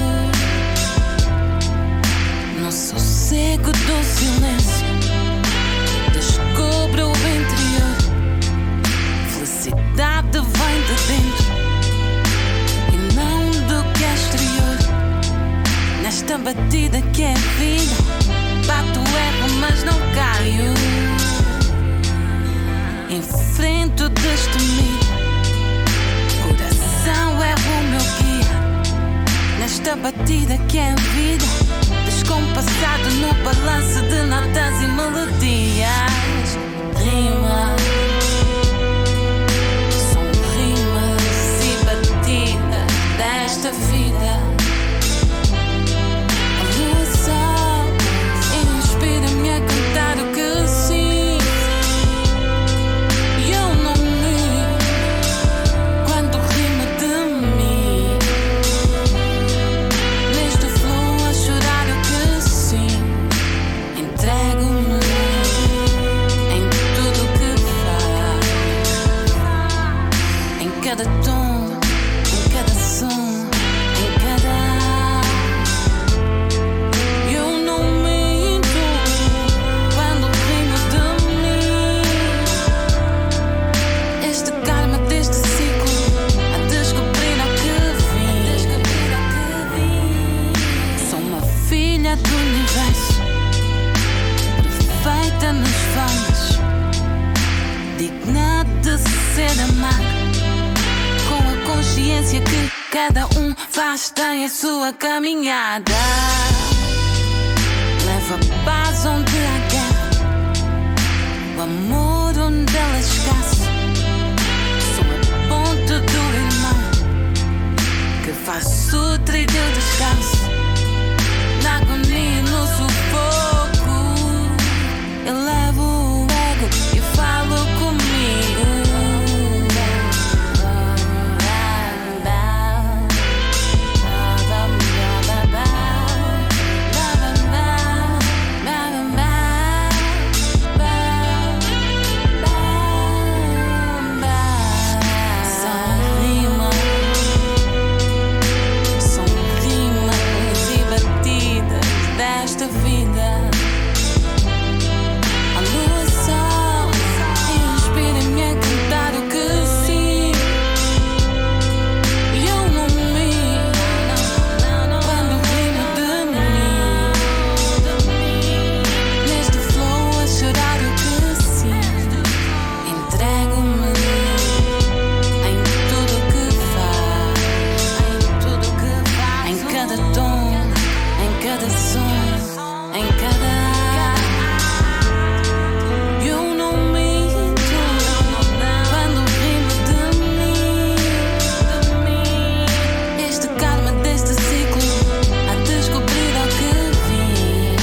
no sossego do silêncio, descubro o interior, felicidade vem de dentro e não do que é exterior. Nesta batida que é vida, bato erro mas não caio, enfrento o destemido, coração é o meu guia. Nesta batida que é vida, descompassado no balanço de notas e melodias, rimas, são rimas e batidas desta vida. A lua sobe, inspira-me a cantar o que sinto, e eu não me quando rima de mim. Neste flow a chorar o que sinto, entrego-me em tudo o que faz, em cada tom, em cada som. Do universo, perfeita nos fãs, digna de ser amada, com a consciência que cada um faz, tem a sua caminhada. Leva a paz onde há guerra, o amor onde ela é escasso. Sou a ponte do irmão que Faço o trilho descanso, na agonia e no sufoco. Eu levo o ego e falo comigo. Desta vida, a lua, sol, inspira-me a cantar o que sinto. E eu não me quando rimo de mim, neste flow a chorar o que sinto. Entrego-me em tudo o que faz, em tudo o que faz, em cada tom, em cada som. Em cada eu não minto quando rimo de mim. Este karma deste ciclo a descobrir ao que vim.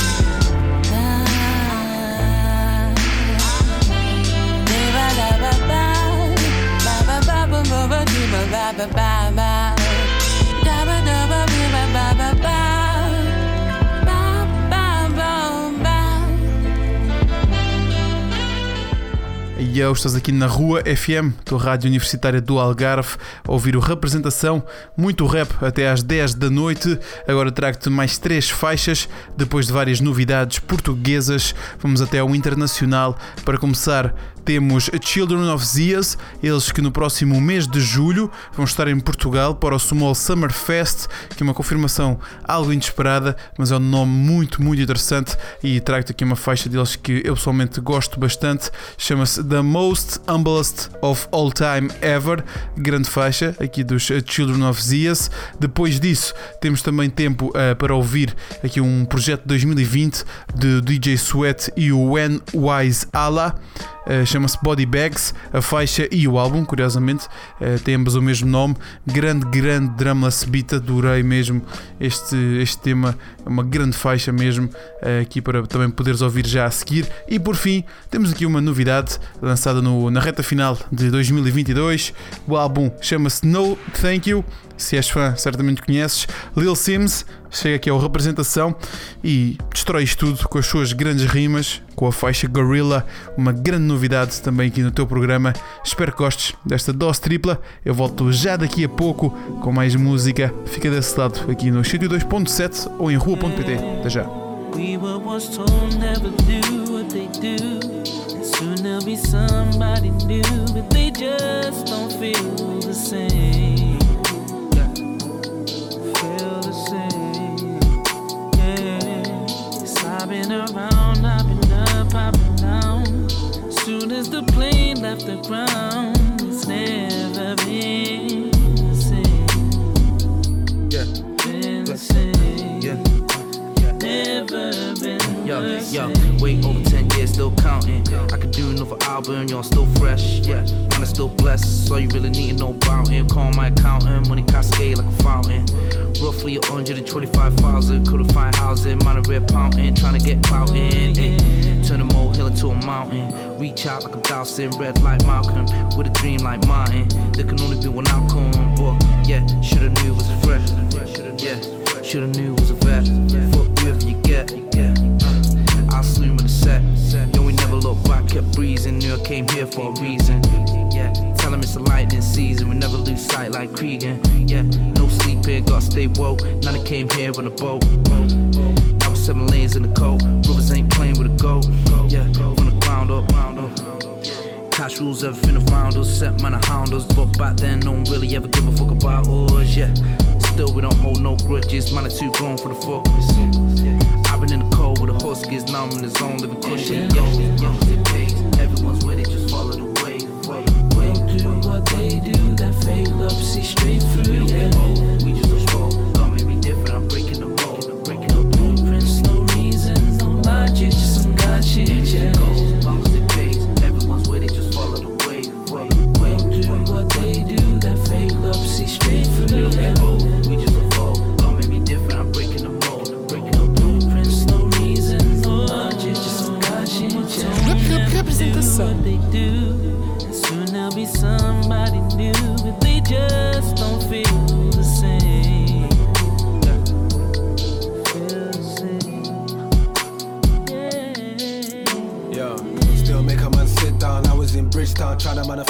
E eu, estás aqui na Rua F M, tua rádio universitária do Algarve, a ouvir o Representação, muito rap até às dez da noite. Agora trago-te mais três faixas, depois de várias novidades portuguesas. Vamos até ao internacional. Para começar, temos Children of Zeus, eles que no próximo mês de julho vão estar em Portugal para o Small Summer Fest, que é uma confirmação algo inesperada, mas é um nome muito, muito interessante. E trago-te aqui uma faixa deles que eu pessoalmente gosto bastante, chama-se The Most Humblest of All Time Ever, grande faixa aqui dos Children of Zeus. Depois disso temos também tempo uh, para ouvir aqui um projeto de dois mil e vinte de D J Sweat e o When Wise Allah. Uh, chama-se Body Bags, a faixa e o álbum, curiosamente, uh, têm ambos o mesmo nome. Grande, grande drumless beat, adorei mesmo este, este tema, é uma grande faixa mesmo, uh, aqui para também poderes ouvir já a seguir. E por fim, temos aqui uma novidade lançada no, na reta final de dois mil e vinte e dois, o álbum chama-se No Thank You. Se és fã, certamente conheces. Lil Sims chega aqui ao Representação e destrói isto tudo com as suas grandes rimas, com a faixa Gorilla, uma grande novidade também aqui no teu programa. Espero que gostes desta dose tripla. Eu volto já daqui a pouco com mais música. Fica desse lado aqui no Sítio dois ponto sete ou em rua ponto pt. Até já. We were once told never do what they do, and soon there'll be somebody new, but they just don't feel the same. Feel the same. Yeah. Yes, I've been around, I've been up, I've been down. Soon as the plane left the ground, it's never been the same. Yeah. Been the same. Yeah. Never been Yo, the yo, same. wait over ten years, still counting. I could do another album, y'all still fresh. Yeah, man, I'm still blessed. So you really need to know about him. Call my accountant, money cascade like a fountain. Roughly one hundred twenty-five thousand, couldn't find housing. Man, a red pounding, trying to get clouting. Eh. Turn a molehill into a mountain. Reach out like a Dowson, red like Malcolm. With a dream like Martin. There can only be one outcome, but yeah, shoulda knew was fresh. Yeah, shoulda knew was a vet. Fuck you if you get. Yeah, I'll slew with a set. Yo, we never look back, kept breezing. Knew I came here for a reason. Yeah, tell him it's a lightning season. We never lose sight like Cregan. Yeah, no sleep here, gotta stay woke. Now I came here on a boat. I was seven lanes in the coat. Brothers ain't playing with a goat. Yeah, from the ground up, ground up. Cash rules everything around us. Set man a hound us, but back then no one really ever give a fuck about us. Yeah, still we don't hold no grudges. Man are too grown for the focus. I've been in the cold with the Huskies, now I'm in the zone living cushion. Yo, yo, everyone's with it, just follow the wave. Don't do what they do, that fake love, see straight through. We don't get old, we just don't roll. Don't make me different, I'm breaking the mold. I'm breaking the mold. Blueprints, no reason, no logic, just some God shit. Yeah. As long as it pays, everyone's with it, just follow the wave. Don't do what they do, that fake love, see straight through. We don't get old.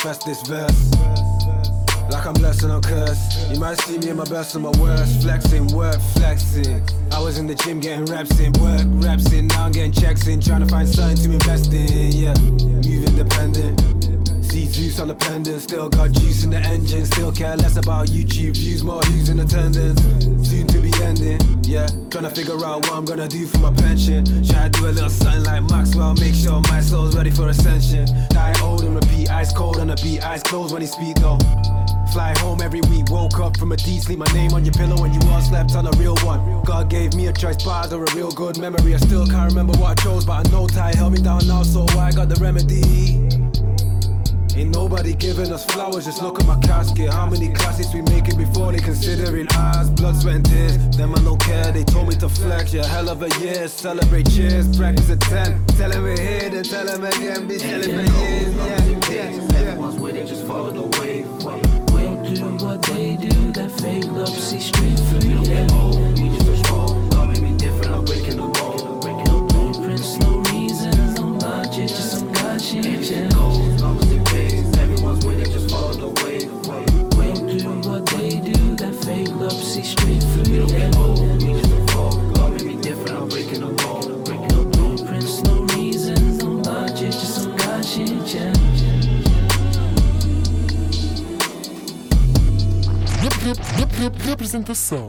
manifest this verse. Like I'm blessed and I'm cursed. You might see me in my best and my worst. Flexing, work, flexing. I was in the gym getting reps in, work, reps in. Now I'm getting checks in, trying to find something to invest in. Yeah, move independent. See Zeus on the pendant. Still got juice in the engine. Still care less about YouTube views, more views in attendance. Soon to be ending. Yeah, trying to figure out what I'm gonna do for my pension. Try to do a little something like Maxwell. Make sure my soul's ready for ascension. Die old and repeat, ice cold on the beat. Eyes closed when he speak though. Fly home every week, woke up from a deep sleep. My name on your pillow when you all slept on a real one. God gave me a choice, bars or a real good memory. I still can't remember what I chose, but I know Ty held me down now, so I got the remedy. Ain't nobody giving us flowers, just look at my casket. How many classics we making before they considering ours? Blood, sweat and tears, them I don't care. They told me to flex, yeah, hell of a year. Celebrate, cheers, practice at ten. Tell them we're here, then tell them again. Be celebrating, yeah, yeah, yeah. Everyone's waiting, just follow the wave. Do what they do, that fake love, see straight through you. Yeah. We just don't roll, God made me different, I'm breaking the mold. No blueprints, no reasons, no logic, just some God shit. Yeah. Goals, long as it pays, everyone's waiting, just follow the wave. We do what they do, that fake love, see straight through you. Yeah. We just don't roll, God made me different, I'm breaking the mold. No blueprints, no reasons, no logic, just some God shit. Yeah. Representação.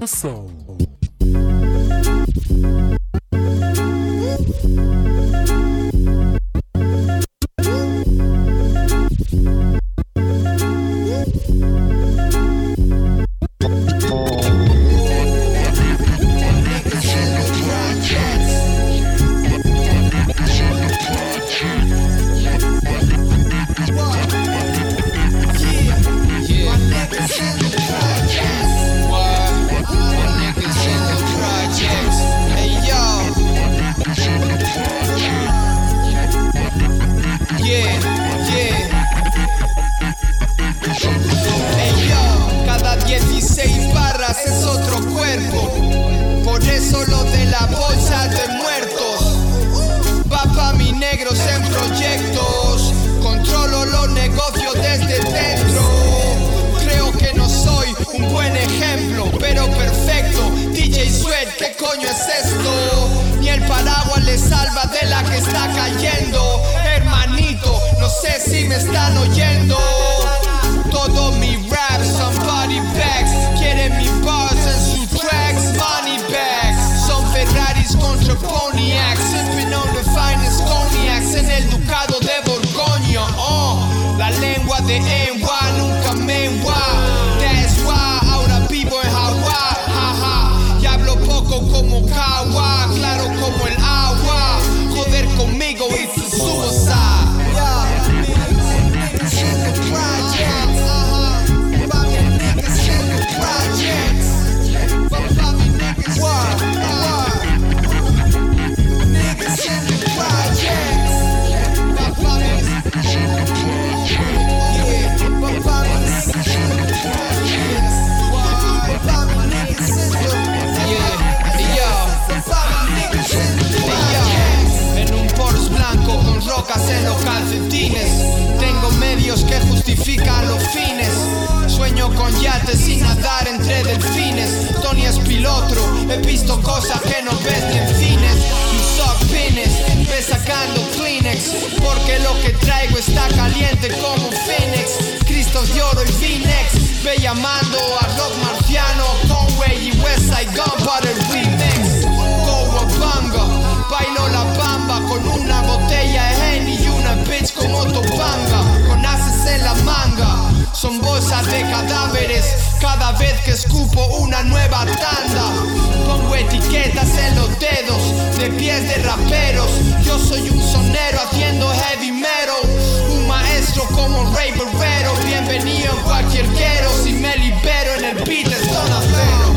En los calcetines tengo medios que justifican los fines. Sueño con yates sin nadar entre delfines. Tony es piloto, he visto cosas que no ves ni en cines. You suck pines, ve sacando Kleenex, porque lo que traigo está caliente como Phoenix. Cristos de oro y V-Nex, ve llamando a rock marciano, Conway y West Side Gun para el remix. Cowabunga, bailo la bamba con una botella de Henny y una bitch con Otobanga, con haces en la manga. Son bolsas de cadáveres cada vez que escupo una nueva tanda. Pongo etiquetas en los dedos de pies de raperos. Yo soy un sonero haciendo heavy metal, un maestro como Ray Barrero. Bienvenido en cualquier quiero, si me libero en el beat es zona cero.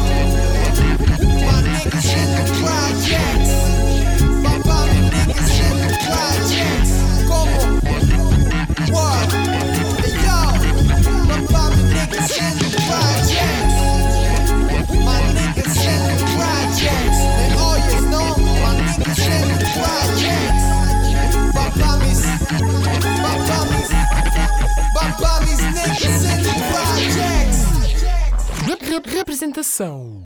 My niggas in the projects, my body niggas in the projects. Como, what? Hey yo, my body niggas in the projects, my niggas in the projects. And all you know, my niggas in the projects. My bodies, my bodies, my bodies. representação.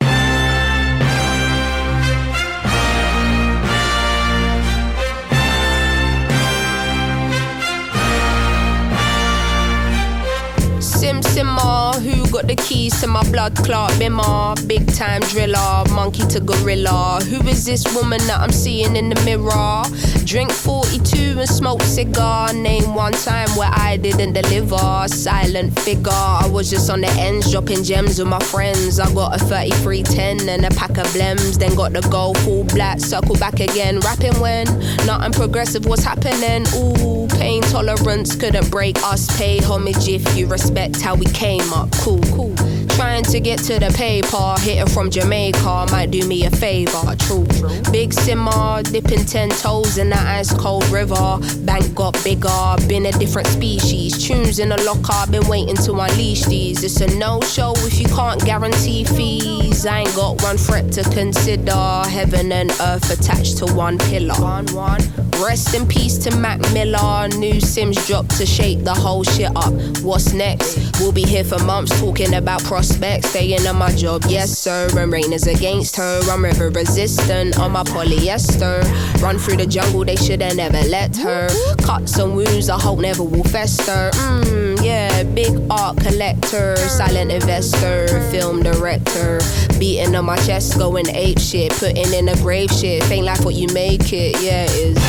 Sim Simmer, who got the keys to my blood clot bimmer? Big time driller, monkey to gorilla. Who is this woman that I'm seeing in the mirror? Drink forty-two and smoke cigar. Name one time where I didn't deliver. Silent figure, I was just on the ends dropping gems with my friends. I got a thirty-three ten and a pack of blems. Then got the gold full black, circle back again. Rapping when nothing progressive was happening. Ooh, pain tolerance couldn't break us. Pay homage if you respect how we came up, cool, cool. Trying to get to the paper, hitting from Jamaica might do me a favour, true. Big simmer, dipping ten toes in the ice cold river. Bank got bigger, been a different species. Tunes in the locker, been waiting to unleash these. It's a no-show if you can't guarantee fees. I ain't got one threat to consider. Heaven and earth attached to one pillar. One, one. Rest in peace to Mac Miller. New Sims dropped to shake the whole shit up. What's next? We'll be here for months talking about prospects. Staying on my job, yes sir. And rain is against her. I'm river resistant on my polyester. Run through the jungle, they shoulda never let her. Cuts and wounds I hope never will fester. Mmm, yeah, big art collector. Silent investor, film director. Beating on my chest, going ape shit. Putting in a grave shit. Ain't like what you make it, yeah it is.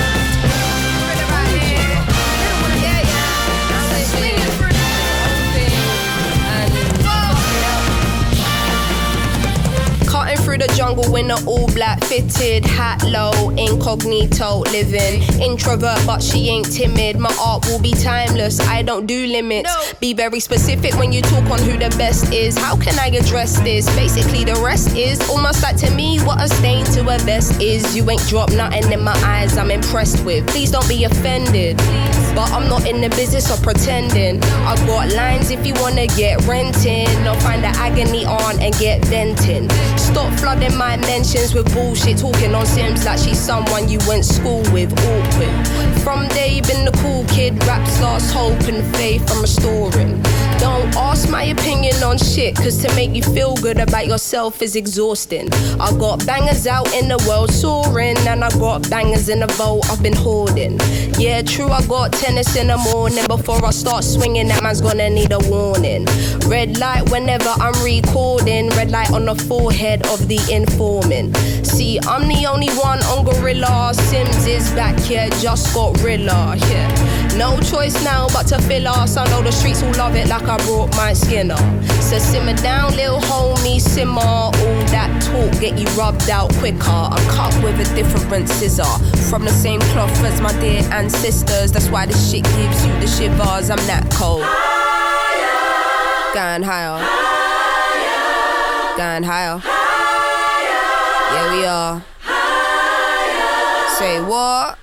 Through the jungle in an all black fitted hat low, incognito living. Introvert but she ain't timid. My art will be timeless, I don't do limits. No. Be very specific when you talk on who the best is. How can I address this? Basically the rest is almost like to me what a stain to a vest is. You ain't dropped nothing in my eyes I'm impressed with. Please don't be offended, but I'm not in the business of pretending. I got lines if you wanna get renting, or find the agony on and get venting. Stop flooding my mentions with bullshit, talking on Sims like she's someone you went school with. Awkward. From day been the cool kid, rap starts hope and faith I'm restoring. Don't ask my opinion on shit, cause to make you feel good about yourself is exhausting. I got bangers out in the world soaring, and I got bangers in the vault I've been hoarding. Yeah true, I got tennis in the morning. Before I start swinging, that man's gonna need a warning. Red light whenever I'm recording. Red light on the forehead of the informant. See, I'm the only one on Gorilla. Sims is back, yeah, just got Rilla, yeah. No choice now but to fill us. I know the streets will love it like I brought my Skinner. So simmer down, little homie, simmer. All that talk get you rubbed out quicker. I'm cut with a different scissor, from the same cloth as my dear ancestors. That's why this shit gives you the shivers. I'm that cold. Higher. Going higher. Higher. Going higher. Higher. Yeah, we are. Higher. Say what?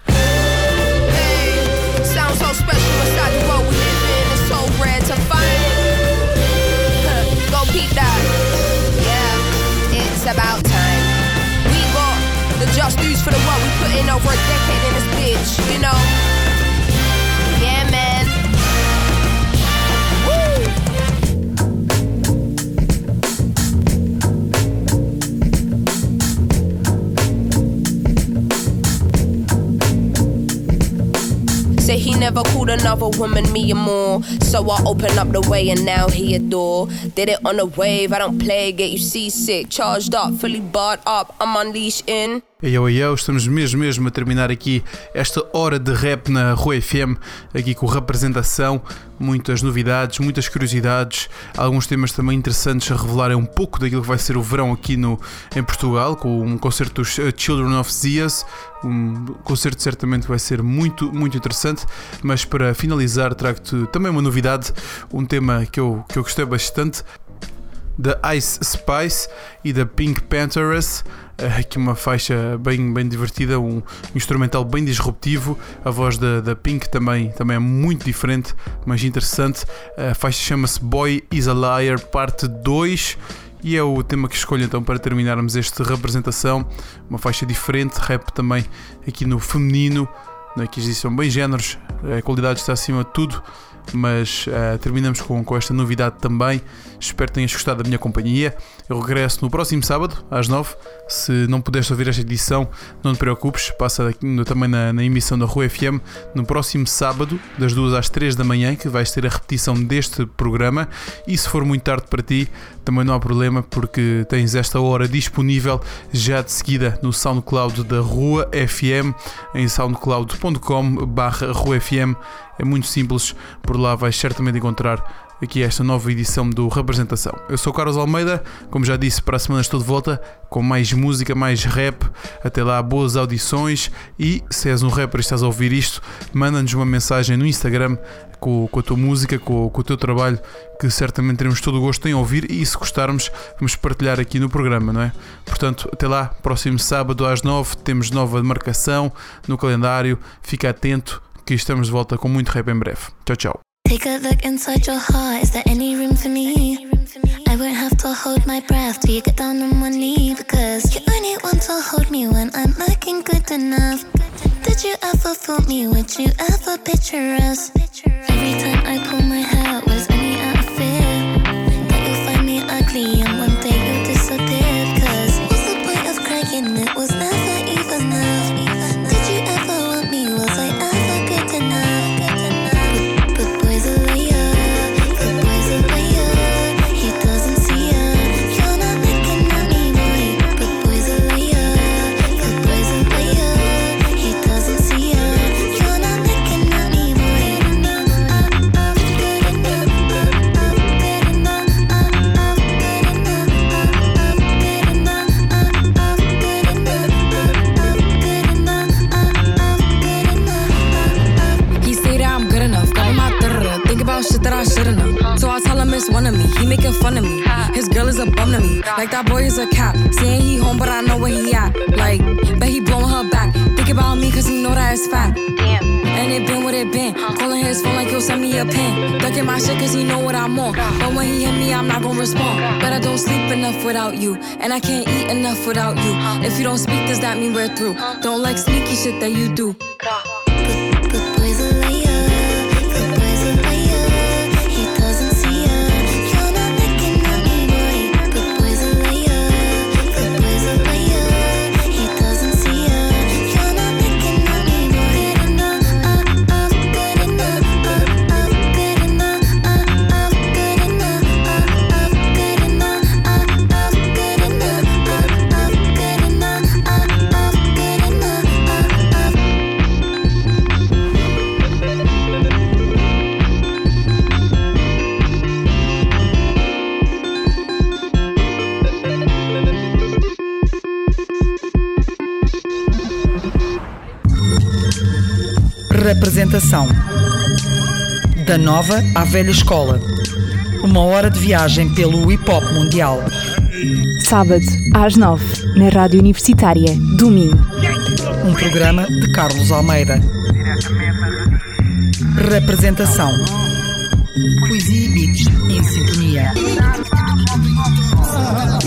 Hey, sounds so special inside the world we live in. It's so rare to find. Huh, go peep that. Yeah, it's about time. We got the just dues for the work we put in over a decade in this bitch, you know? Yeah, man. Say he never called another woman me and more. So I open up the way and now he adore. Did it on a wave, I don't play, get you seasick. Charged up, fully barred up, I'm unleashed in. Eu e eu estamos mesmo mesmo a terminar aqui esta hora de rap na Rua F M, aqui com representação, muitas novidades, muitas curiosidades, alguns temas também interessantes a revelarem um pouco daquilo que vai ser o verão aqui no, em Portugal, com um concerto dos Children of Zias, um concerto certamente vai ser muito, muito interessante, mas para finalizar trago-te também uma novidade, um tema que eu, que eu gostei bastante, da Ice Spice e da Pink Pantheress. Aqui uma faixa bem, bem divertida, um instrumental bem disruptivo. A voz da, da Pink também, também é muito diferente, mas interessante. A faixa chama-se Boy is a Liar, parte dois, e é o tema que escolho então para terminarmos esta representação. Uma faixa diferente, rap também aqui no feminino, né, que existem bem géneros, a qualidade está acima de tudo. mas uh, terminamos com, com esta novidade também. Espero que tenhas gostado da minha companhia. Eu regresso no próximo sábado, às nove. Se não pudeste ouvir esta edição, não te preocupes, passa aqui no, também na, na emissão da Rua F M no próximo sábado, das duas às três da manhã, que vais ter a repetição deste programa. E se for muito tarde para ti, também não há problema, porque tens esta hora disponível já de seguida no SoundCloud da Rua F M, em soundcloud ponto com barra Rua F M. É muito simples, por lá vais certamente encontrar aqui esta nova edição do Representação. Eu sou o Carlos Almeida, como já disse, para a semana estou de volta com mais música, mais rap. Até lá, boas audições, e se és um rapper e estás a ouvir isto, manda-nos uma mensagem no Instagram com, com a tua música, com, com o teu trabalho, que certamente teremos todo o gosto em ouvir, e se gostarmos vamos partilhar aqui no programa, não é? Portanto, até lá, próximo sábado às nove temos nova marcação no calendário. Fica atento que estamos de volta com muito rap em breve. Tchau, tchau. Take a look inside your heart, is there any room for me? I won't have to hold my breath till you get down on one knee, because you only want to hold me when I'm looking good enough. Did you ever fool me? Would you ever picture us? Every time I pull my hair, it was only out of fear that you'll find me ugly and one day you'll disappear. Cause what's the point of crying? It was never even enough. Did you ever want me? Was I ever good enough? Shit that I shouldn't know. So I tell him it's one of me. He making fun of me. His girl is a bum to me. Like that boy is a cat. Saying he home, but I know where he at. Like, bet he blowing her back. Think about me, cause he know that it's fat. Damn. And it been what it been. Calling his phone like he'll send me a pin. Ducking my shit cause he know what I'm on. But when he hit me, I'm not gonna respond. But I don't sleep enough without you. And I can't eat enough without you. If you don't speak, does that mean we're through? Don't like sneaky shit that you do. Representação. Da nova à velha escola. Uma hora de viagem pelo hip-hop mundial. Sábado, às nove, na Rádio Universitária do Minho. Um programa de Carlos Almeida. Representação. Poesia e beats em sintonia.